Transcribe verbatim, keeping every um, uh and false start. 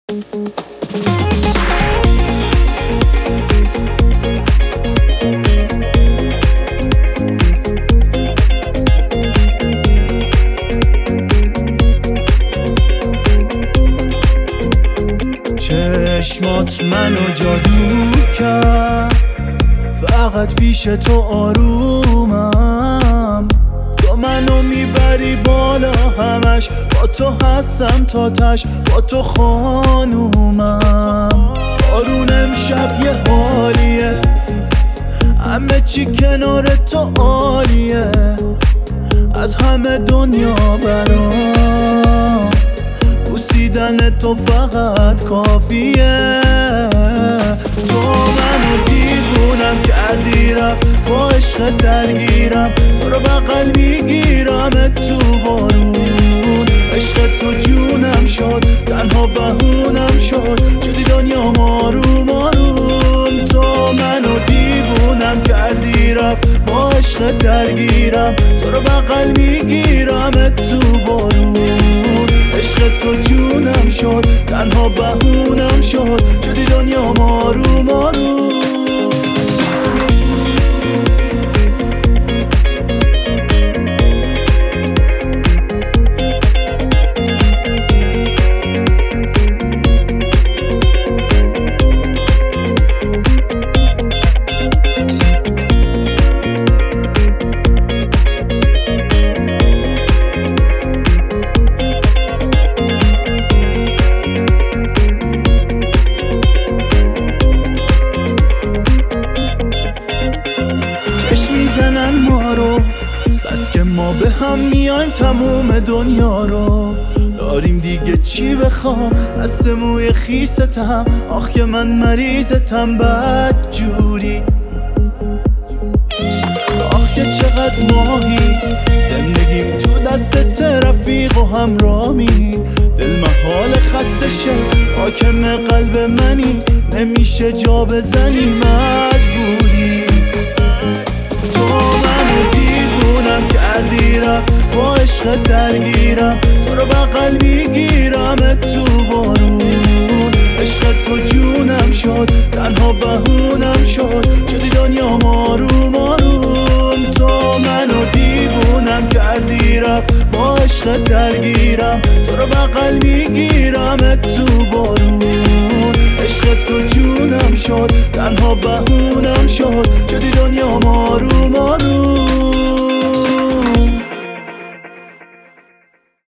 چشمات منو جادو کرد، فقط پیش تو آرومم. تو منو میبری بالا همش، با تو هستم تا تش، با تو خانومم. بارون امشب یه حالیه، همه چی کنار تو عالیه، از همه دنیا برام بوسیدن تو فقط کافیه. تو منو دیوونم کردی، رفت با عشق درگیرم، تو رو بغل میگیرم تو بارون. عشق تو جونم شد، تنها بهونم شد، شدی دنیا ماروم آروم. تو منو دیوونم کردی، رفت با عشق درگیرم، تو رو بغل میگیرم تو بارون. عشق تو جونم شد، تنها بهونم شد، شدی دنیا ماروم آروم. چشم میزنن ما رو، بس که ما به هم میایم تموم دنیا رو داریم دیگه. چی بخوام از موی خیستم، آخ که من مریضتم بد جوری. آخ که چقدر ماهی زندگیم تو دست رفیق و همرامی. دل محال خسته شه، حاکم قلب منی، نمیشه جا بزنی مجبوری. تو منو دیوونم کردی، رفت با عشق درگیرم، تو رو بغل میگیرم تو بارون. عشق تو جونم شد، تنها بهونم شد، شدی دنیا ماروم آروم. تو منو دیوونم کردی، رفت با عشق درگیرم، تو رو بغل میگیرم تو بارون. عشق تو جونم شد، تنها بهونم شد، شدی دنیا ماروم آروم.